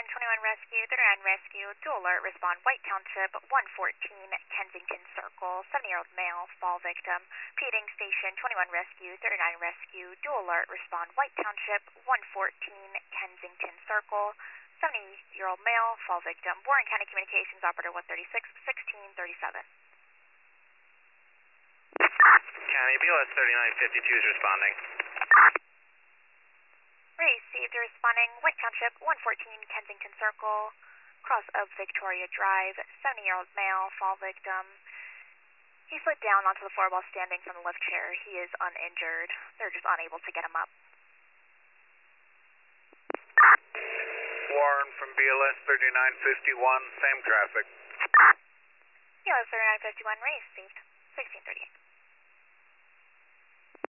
21 Rescue, 39 Rescue, dual alert, respond White Township, 114 Kensington Circle, 70-year-old male, fall victim. Repeating station 21 Rescue, 39 Rescue, dual alert, respond White Township, 114 Kensington Circle, 70-year-old male, fall victim. Warren County Communications Operator 136, 1637. County BLS 3952 is responding. Received, responding White Township, 114 Kensington Circle, cross of Victoria Drive, 70-year-old male, fall victim. He slid down onto the floor while standing from the lift chair. He is uninjured. They're just unable to get him up. Warren from BLS 3951, same traffic. BLS 3951, received, 1638.